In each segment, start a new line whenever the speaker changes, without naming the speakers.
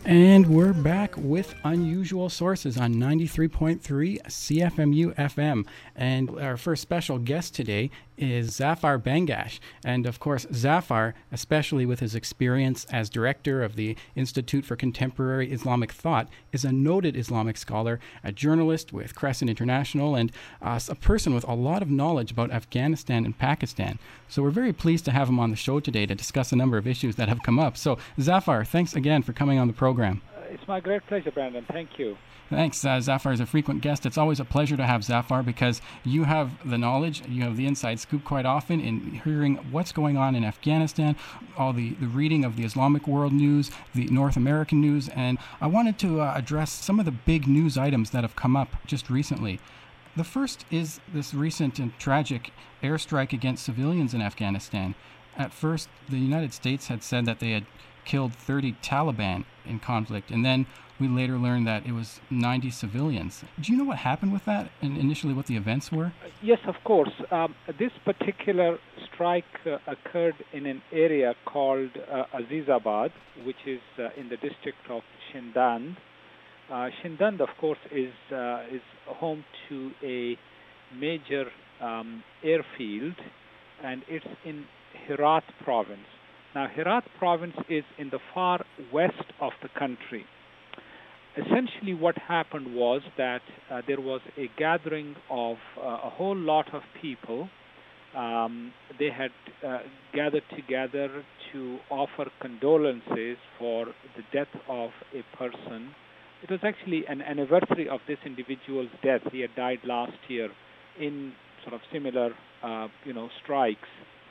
And we're back with Unusual Sources on 93.3 CFMU FM. And our first special guest today is Zafar Bangash. And of course, Zafar, especially with his experience as director of the Institute for Contemporary Islamic Thought, is a noted Islamic scholar, a journalist with Crescent International, and a person with a lot of knowledge about Afghanistan and Pakistan. So we're very pleased to have him on the show today to discuss a number of issues that have come up. So Zafar, thanks again for coming on the program.
It's my great pleasure, Brandon. Thank you.
Thanks. Zafar is a frequent guest. It's always a pleasure to have Zafar because you have the knowledge, you have the inside scoop quite often in hearing what's going on in Afghanistan, all the reading of the Islamic world news, the North American news, and I wanted to address some of the big news items that have come up just recently. The first is this recent and tragic airstrike against civilians in Afghanistan. At first, the United States had said that they had killed 30 Taliban in conflict, and then we later learned that it was 90 civilians. Do you know what happened with that and initially what the events were?
Yes, of course. This particular strike occurred in an area called Azizabad, which is in the district of Shindand. Shindand, of course, is home to a major airfield, and it's in Herat province. Now, Herat province is in the far west of the country. Essentially, what happened was that there was a gathering of a whole lot of people. They had gathered together to offer condolences for the death of a person. It was actually an anniversary of this individual's death. He had died last year in sort of similar, strikes.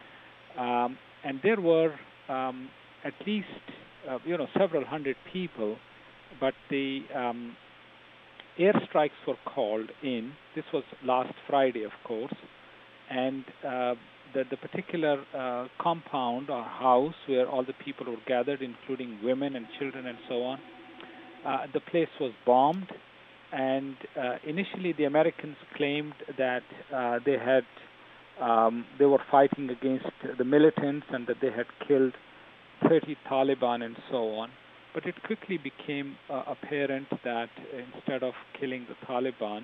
And there were at least, several hundred people, but the airstrikes were called in. This was last Friday, of course, and the particular compound or house where all the people were gathered, including women and children and so on, the place was bombed. And initially, the Americans claimed that they were fighting against the militants and that they had killed 30 Taliban and so on. But it quickly became apparent that instead of killing the Taliban,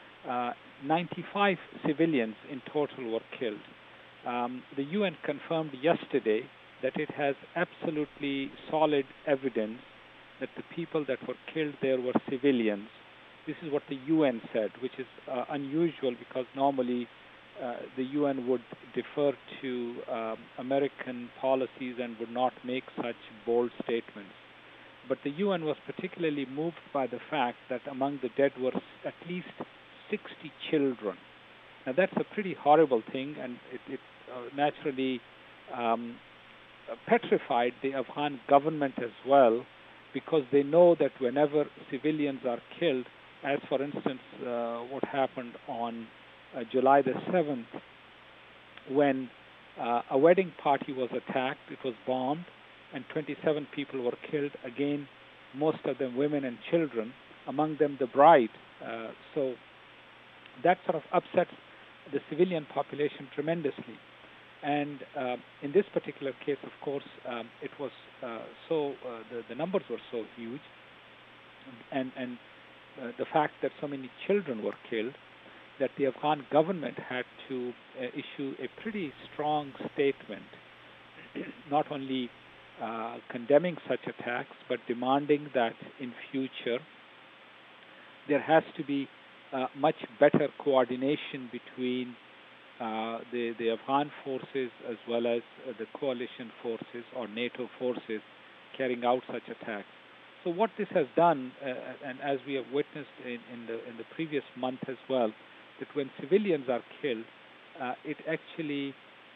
95 civilians in total were killed. The UN confirmed yesterday that it has absolutely solid evidence that the people that were killed there were civilians. This is what the UN said, which is unusual because normally the UN would defer to American policies and would not make such bold statements. But the UN was particularly moved by the fact that among the dead were at least 60 children. Now that's a pretty horrible thing, and it naturally petrified the Afghan government as well, because they know that whenever civilians are killed, as for instance what happened on July the 7th, when a wedding party was attacked, it was bombed, and 27 people were killed, again, most of them women and children, among them the bride. So that sort of upsets the civilian population tremendously. And in this particular case, of course, it was the numbers were so huge, and the fact that so many children were killed, that the Afghan government had to issue a pretty strong statement, not only condemning such attacks, but demanding that in future there has to be much better coordination between the Afghan forces as well as the coalition forces or NATO forces carrying out such attacks. So what this has done, and as we have witnessed in the previous month as well, that when civilians are killed, it actually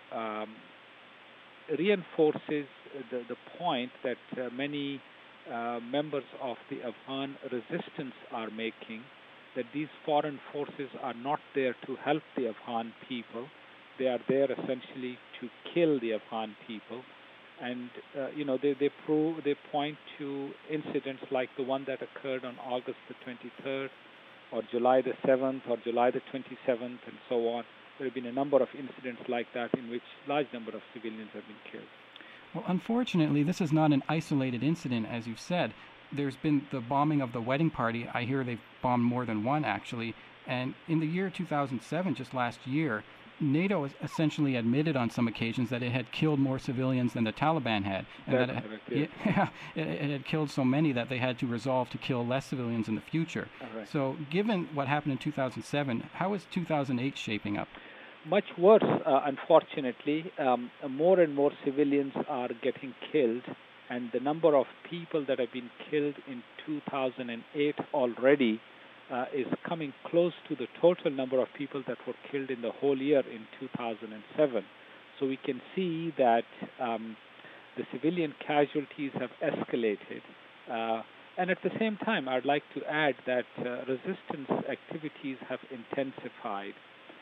reinforces the point that many members of the Afghan resistance are making, that these foreign forces are not there to help the Afghan people. They are there essentially to kill the Afghan people. And they point to incidents like the one that occurred on August the 23rd, or July the 7th, or July the 27th, and so on. There have been a number of incidents like that in which large number of civilians have been killed.
Well, unfortunately, this is not an isolated incident, as you've said. there's been the bombing of the wedding party. I hear they've bombed more than one, actually. And in the year 2007, just last year, NATO has essentially admitted on some occasions that it had killed more civilians than the Taliban had, and it had killed so many that they had to resolve to kill less civilians in the future.
Right.
So given what happened in 2007, how is 2008 shaping up?
Much worse, unfortunately. More and more civilians are getting killed, and the number of people that have been killed in 2008 already is coming close to the total number of people that were killed in the whole year in 2007. So we can see that the civilian casualties have escalated. And at the same time, I'd like to add that resistance activities have intensified.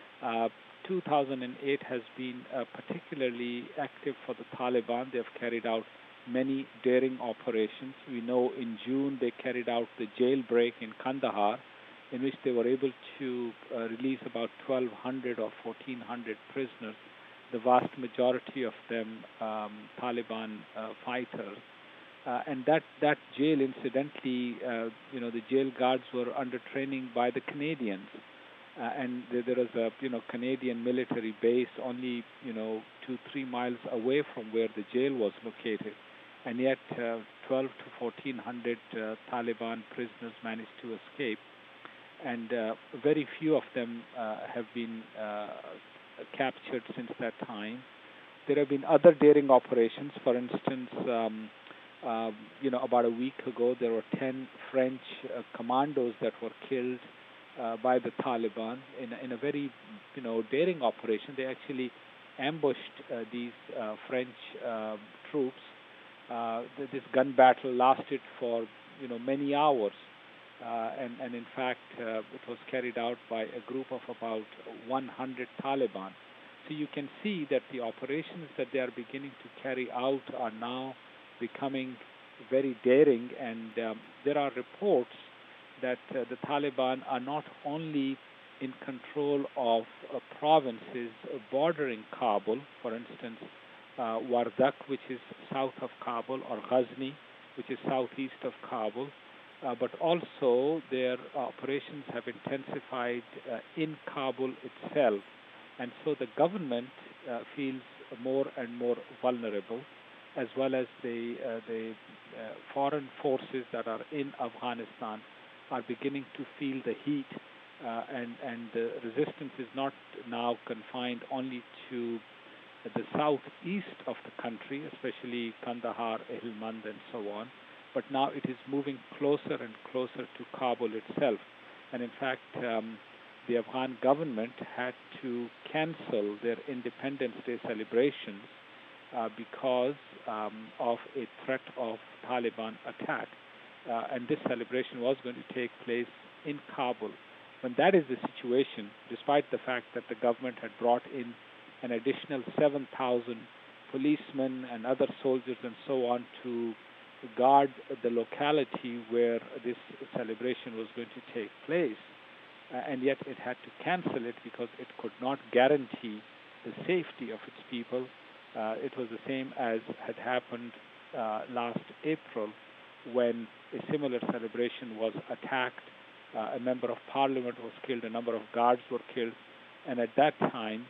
2008 has been particularly active for the Taliban. They have carried out many daring operations. We know in June they carried out the jailbreak in Kandahar, in which they were able to release about 1,200 or 1,400 prisoners, the vast majority of them Taliban fighters. And that jail, incidentally, the jail guards were under training by the Canadians. And there was a Canadian military base only 2-3 miles away from where the jail was located, and yet 12 to 1,400 Taliban prisoners managed to escape, and very few of them have been captured since that time. There have been other daring operations. For instance, about a week ago, there were 10 French commandos that were killed by the Taliban in a very daring operation. They actually ambushed these French troops. This gun battle lasted for many hours, and in fact it was carried out by a group of about 100 Taliban. So you can see that the operations that they are beginning to carry out are now becoming very daring, and there are reports that the Taliban are not only in control of provinces bordering Kabul, for instance, Wardak, which is south of Kabul, or Ghazni, which is southeast of Kabul, but also their operations have intensified in Kabul itself. And so the government feels more and more vulnerable, as well as the foreign forces that are in Afghanistan are beginning to feel the heat, and the resistance is not now confined only to the southeast of the country, especially Kandahar, Helmand, and so on, but now it is moving closer and closer to Kabul itself. And in fact, the Afghan government had to cancel their Independence Day celebrations because of a threat of Taliban attack. And this celebration was going to take place in Kabul. When that is the situation, despite the fact that the government had brought in an additional 7,000 policemen and other soldiers and so on to guard the locality where this celebration was going to take place, and yet it had to cancel it because it could not guarantee the safety of its people. It was the same as had happened last April, when a similar celebration was attacked. A member of parliament was killed, a number of guards were killed, and at that time,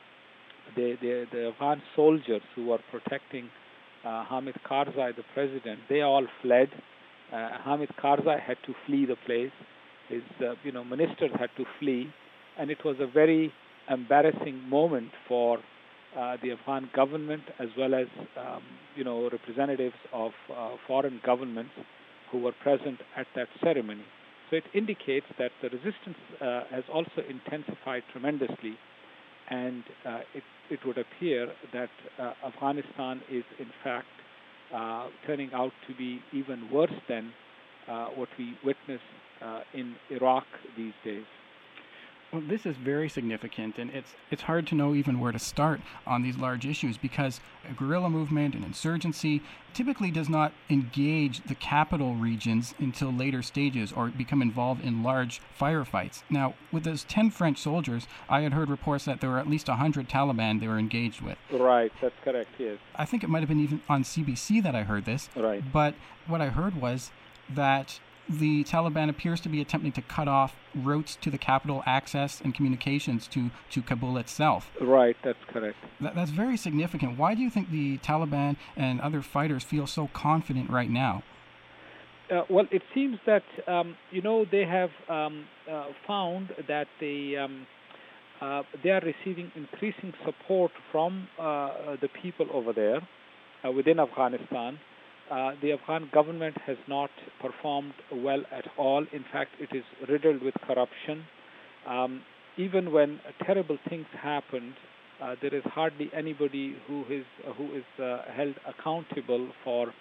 the Afghan soldiers who were protecting Hamid Karzai, the president, they all fled. Hamid Karzai had to flee the place. His ministers had to flee, and it was a very embarrassing moment for the Afghan government, as well as representatives of foreign governments who were present at that ceremony. So it indicates that the resistance has also intensified tremendously, and it would appear that Afghanistan is in fact turning out to be even worse than what we witness in Iraq these days.
Well, this is very significant, and it's hard to know even where to start on these large issues, because a guerrilla movement and insurgency typically does not engage the capital regions until later stages or become involved in large firefights. Now, with those 10 French soldiers, I had heard reports that there were at least 100 Taliban they were engaged with.
Right, that's correct, yes.
I think it might have been even on CBC that I heard this.
Right.
But what I heard was that the Taliban appears to be attempting to cut off routes to the capital, access and communications to Kabul itself.
Right, that's correct.
That's very significant. Why do you think the Taliban and other fighters feel so confident right now?
Well, it seems that they have found that they are receiving increasing support from the people over there within Afghanistan. The Afghan government has not performed well at all. In fact, it is riddled with corruption. Even when terrible things happened, there is hardly anybody who is held accountable for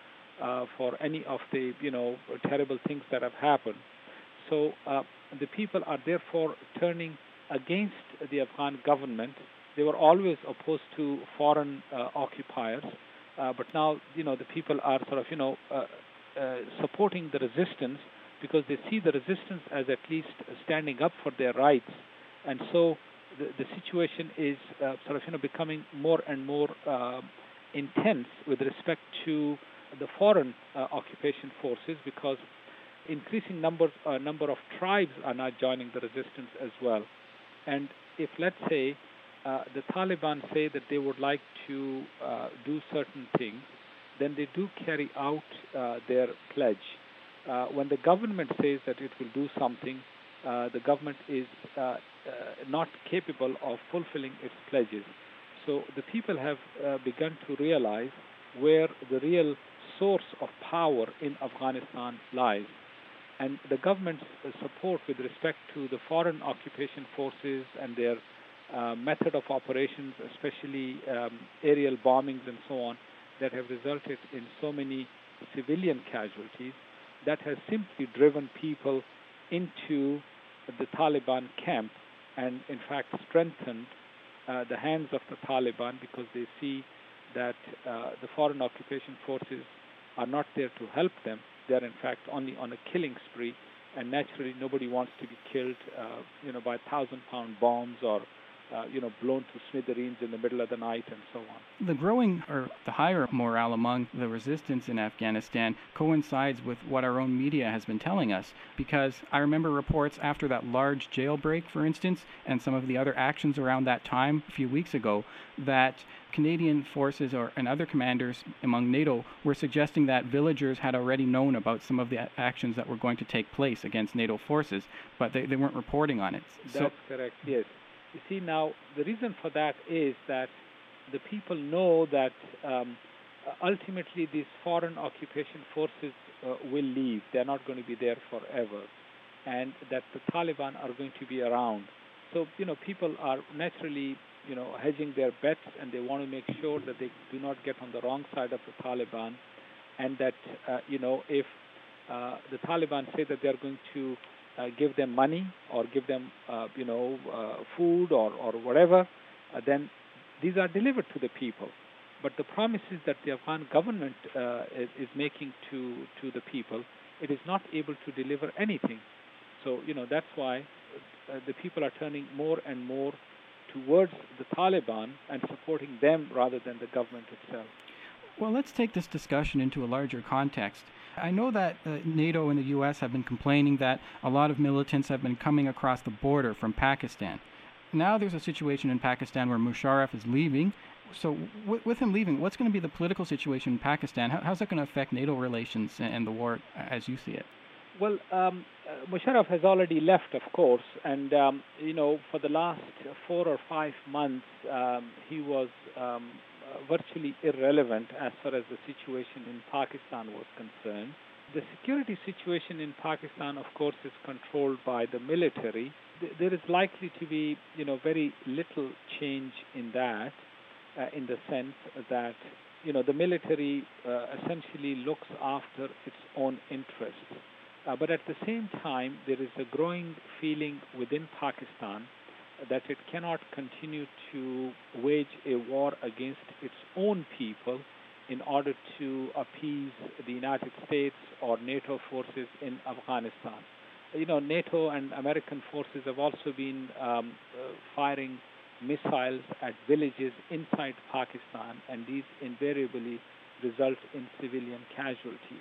any of the terrible things that have happened. So the people are therefore turning against the Afghan government. They were always opposed to foreign occupiers, but now the people are sort of supporting the resistance because they see the resistance as at least standing up for their rights, and so the situation is sort of becoming more and more intense with respect to the foreign occupation forces, because increasing number of tribes are now joining the resistance as well. And if, let's say, the Taliban say that they would like to do certain things, then they do carry out their pledge. When the government says that it will do something, the government is not capable of fulfilling its pledges. So the people have begun to realize where the real source of power in Afghanistan lies. And the government's support with respect to the foreign occupation forces and their method of operations, especially aerial bombings and so on, that have resulted in so many civilian casualties, that has simply driven people into the Taliban camp and, in fact, strengthened the hands of the Taliban, because they see that the foreign occupation forces are not there to help them. They are, in fact, only on a killing spree, and naturally nobody wants to be killed by 1,000-pound bombs or blown to smithereens in the middle of the night and so on.
The growing or the higher morale among the resistance in Afghanistan coincides with what our own media has been telling us, because I remember reports after that large jailbreak, for instance, and some of the other actions around that time a few weeks ago, that Canadian forces and other commanders among NATO were suggesting that villagers had already known about some of the actions that were going to take place against NATO forces, but they weren't reporting on it.
That's correct, yes. You see, now, the reason for that is that the people know that ultimately these foreign occupation forces will leave. They're not going to be there forever, and that the Taliban are going to be around. So, people are naturally, hedging their bets, and they want to make sure that they do not get on the wrong side of the Taliban, and that, if the Taliban say that they're going to give them money or give them, food or whatever, then these are delivered to the people. But the promises that the Afghan government is making to the people, it is not able to deliver anything. So, that's why the people are turning more and more towards the Taliban and supporting them rather than the government itself.
Well, let's take this discussion into a larger context. I know that NATO and the U.S. have been complaining that a lot of militants have been coming across the border from Pakistan. Now there's a situation in Pakistan where Musharraf is leaving. So with him leaving, what's going to be the political situation in Pakistan? How's that going to affect NATO relations and the war as you see it?
Well, Musharraf has already left, of course, and for the last 4 or 5 months, he was virtually irrelevant as far as the situation in Pakistan was concerned. The security situation in Pakistan, of course, is controlled by the military. There is likely to be, very little change in that, in the sense that, the military essentially looks after its own interests. But at the same time, there is a growing feeling within Pakistan that it cannot continue to wage a war against its own people in order to appease the United States or NATO forces in Afghanistan. NATO and American forces have also been firing missiles at villages inside Pakistan, and these invariably result in civilian casualties.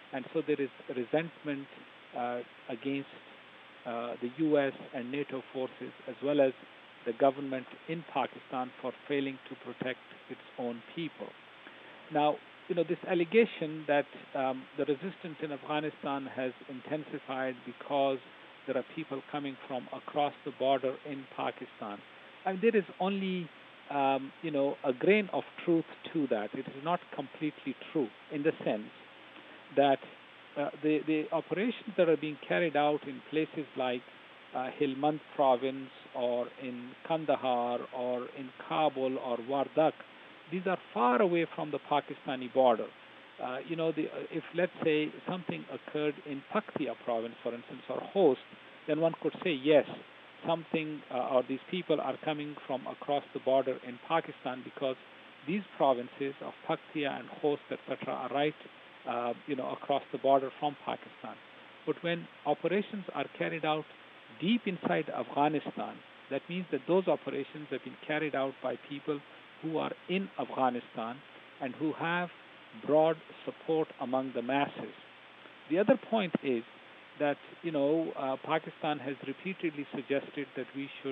And so there is resentment against the U.S. and NATO forces, as well as the government in Pakistan for failing to protect its own people. Now, this allegation that the resistance in Afghanistan has intensified because there are people coming from across the border in Pakistan, and there is only a grain of truth to that. It is not completely true in the sense that the operations that are being carried out in places like Helmand province or in Kandahar or in Kabul or Wardak, these are far away from the Pakistani border. If let's say something occurred in Paktia province, for instance, or Host, then one could say yes, something or these people are coming from across the border in Pakistan because these provinces of Paktia and Host, etc., are right, across the border from Pakistan. But when operations are carried out deep inside Afghanistan, that means that those operations have been carried out by people who are in Afghanistan and who have broad support among the masses. The other point is that, Pakistan has repeatedly suggested that we should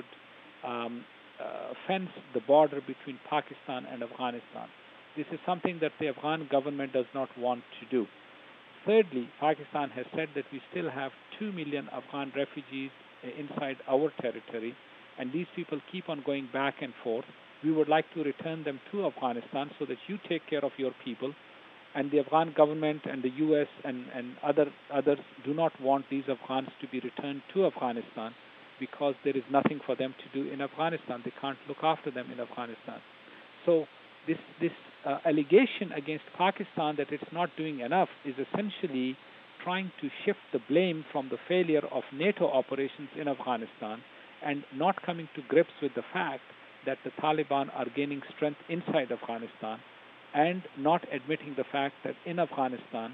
fence the border between Pakistan and Afghanistan. This is something that the Afghan government does not want to do. Thirdly, Pakistan has said that we still have 2 million Afghan refugees inside our territory, and these people keep on going back and forth. We would like to return them to Afghanistan so that you take care of your people, and the Afghan government and the U.S. and others do not want these Afghans to be returned to Afghanistan because there is nothing for them to do in Afghanistan. They can't look after them in Afghanistan. So this allegation against Pakistan that it's not doing enough is essentially trying to shift the blame from the failure of NATO operations in Afghanistan and not coming to grips with the fact that the Taliban are gaining strength inside Afghanistan, and not admitting the fact that in Afghanistan,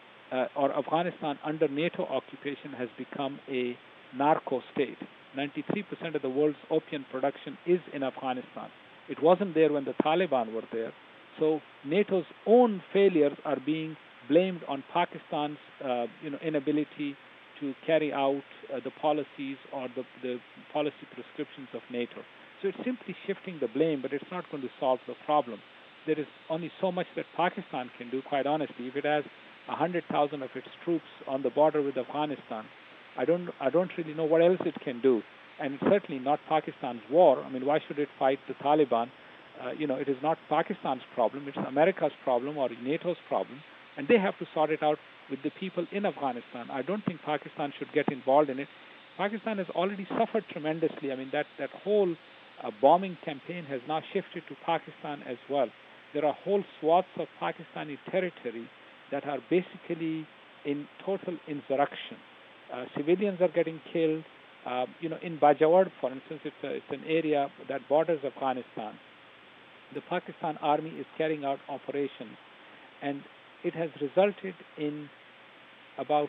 or Afghanistan under NATO occupation has become a narco state. 93% of the world's opium production is in Afghanistan. It wasn't there when the Taliban were there. So NATO's own failures are being blamed on Pakistan's inability to carry out the policies or the policy prescriptions of NATO. So it's simply shifting the blame, but it's not going to solve the problem. There is only so much that Pakistan can do, quite honestly. If it has 100,000 of its troops on the border with Afghanistan, I don't really know what else it can do. And it's certainly not Pakistan's war. I mean, why should it fight the Taliban? It is not Pakistan's problem. It's America's problem or NATO's problem. And they have to sort it out with the people in Afghanistan. I don't think Pakistan should get involved in it. Pakistan has already suffered tremendously. I mean, that whole bombing campaign has now shifted to Pakistan as well. There are whole swaths of Pakistani territory that are basically in total insurrection. Civilians are getting killed. In Bajawad, for instance, it's an area that borders Afghanistan. The Pakistan Army is carrying out operations, and it has resulted in about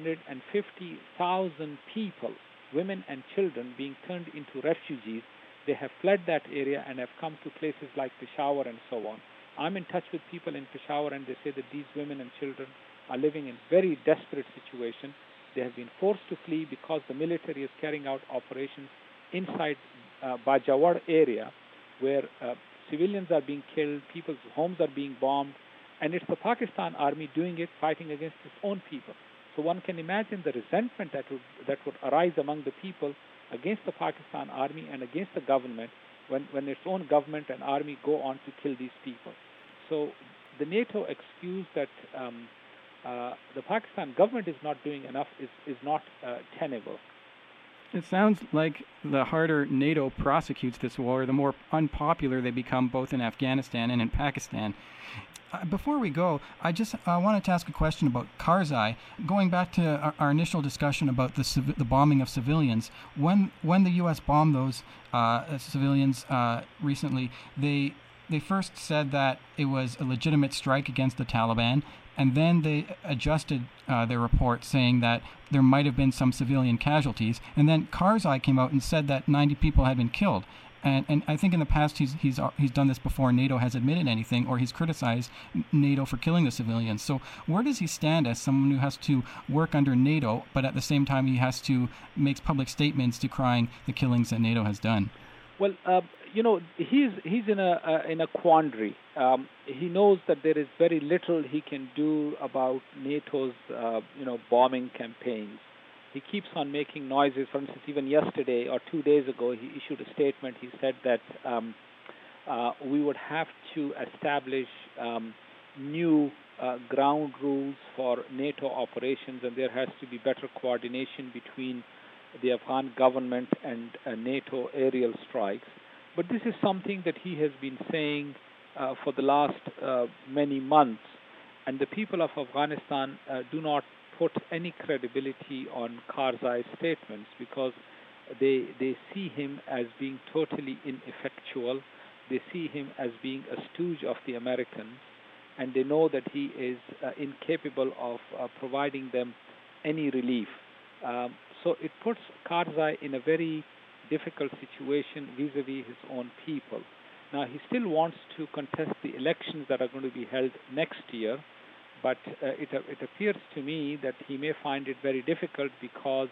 250,000 people, women and children, being turned into refugees. They have fled that area and have come to places like Peshawar and so on. I'm in touch with people in Peshawar, and they say that these women and children are living in very desperate situation. They have been forced to flee because the military is carrying out operations inside Bajawad area, where civilians are being killed, people's homes are being bombed, and it's the Pakistan Army doing it, fighting against its own people. So one can imagine the resentment that would arise among the people against the Pakistan Army and against the government when its own government and army go on to kill these people. So the NATO excuse that the Pakistan government is not doing enough is not tenable.
It sounds like the harder NATO prosecutes this war, the more unpopular they become both in Afghanistan and in Pakistan. Before we go, I just wanted to ask a question about Karzai. Going back to our initial discussion about the bombing of civilians, when the U.S. bombed those civilians recently, they first said that it was a legitimate strike against the Taliban, and then they adjusted their report, saying that there might have been some civilian casualties. And then Karzai came out and said that 90 people had been killed. And I think in the past he's done this before NATO has admitted anything, or he's criticized NATO for killing the civilians. So where does he stand as someone who has to work under NATO, but at the same time he has to make public statements decrying the killings that NATO has done?
Well, he's in a quandary. He knows that there is very little he can do about NATO's bombing campaigns. He keeps on making noises. For instance, even yesterday or 2 days ago, he issued a statement. He said that we would have to establish new ground rules for NATO operations, and there has to be better coordination between the Afghan government and NATO aerial strikes. But this is something that he has been saying for the last many months, and the people of Afghanistan do not put any credibility on Karzai's statements because they see him as being totally ineffectual. They see him as being a stooge of the Americans, and they know that he is incapable of providing them any relief. So it puts Karzai in a very difficult situation vis-a-vis his own people. Now, he still wants to contest the elections that are going to be held next year, but it appears to me that he may find it very difficult because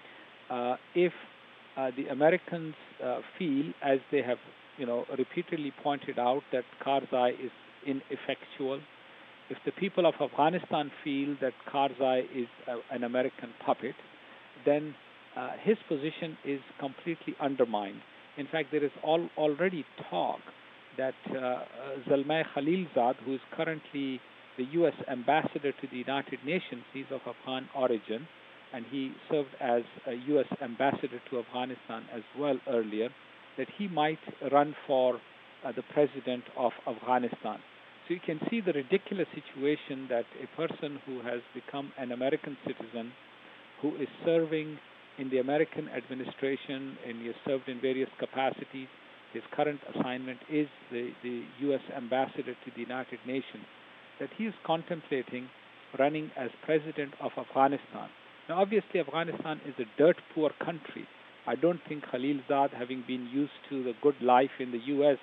if the Americans feel, as they have repeatedly pointed out, that Karzai is ineffectual, if the people of Afghanistan feel that Karzai is an American puppet, then his position is completely undermined. In fact, there is already talk that Zalmay Khalilzad, who is currently the U.S. ambassador to the United Nations, he's of Afghan origin, and he served as a U.S. ambassador to Afghanistan as well earlier, that he might run for the president of Afghanistan. So you can see the ridiculous situation that a person who has become an American citizen, who is serving in the American administration, and he has served in various capacities. His current assignment is the U.S. ambassador to the United Nations, that he is contemplating running as president of Afghanistan. Now, obviously, Afghanistan is a dirt-poor country. I don't think Khalilzad, having been used to the good life in the U.S.,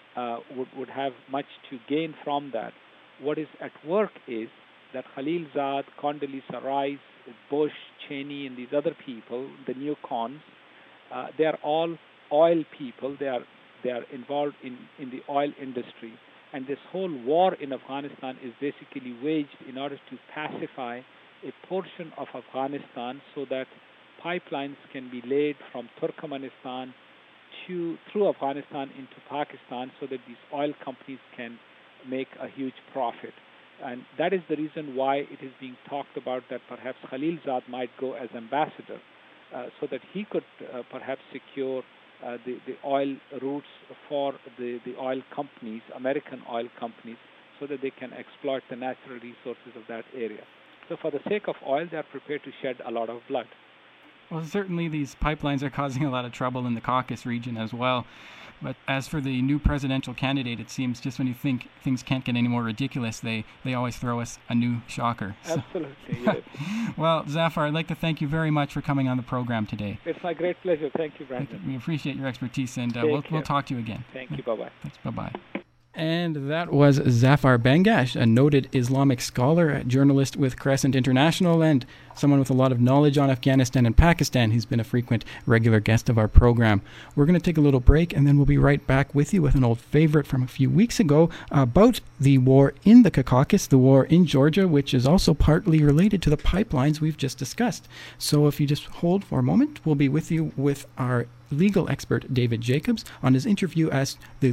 would have much to gain from that. What is at work is that Khalilzad, Condoleezza Rice, Bush, Cheney, and these other people, the neocons, they are all oil people. They are involved in the oil industry. And this whole war in Afghanistan is basically waged in order to pacify a portion of Afghanistan so that pipelines can be laid from Turkmenistan through Afghanistan into Pakistan so that these oil companies can make a huge profit. And that is the reason why it is being talked about that perhaps Khalilzad might go as ambassador so that he could perhaps secure the oil routes for the oil companies, American oil companies, so that they can exploit the natural resources of that area. So for the sake of oil, they are prepared to shed a lot of blood.
Well, certainly these pipelines are causing a lot of trouble in the Caucasus region as well. But as for the new presidential candidate, it seems just when you think things can't get any more ridiculous, they always throw us a new shocker.
Absolutely, yes.
Well, Zafar, I'd like to thank you very much for coming on the program today.
It's my great pleasure. Thank you, Brandon.
We appreciate your expertise, and we'll talk to you again.
Thank you. Bye-bye.
Thanks. Bye-bye. And that was Zafar Bangash, a noted Islamic scholar, a journalist with Crescent International, and someone with a lot of knowledge on Afghanistan and Pakistan. He's been a frequent regular guest of our program. We're going to take a little break, and then we'll be right back with you with an old favorite from a few weeks ago about the war in the Caucasus, the war in Georgia, which is also partly related to the pipelines we've just discussed. So if you just hold for a moment, we'll be with you with our legal expert, David Jacobs, on his interview as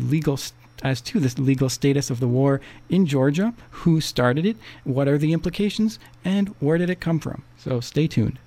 to this legal status of the war in Georgia, who started it, what are the implications, and where did it come from. So stay tuned.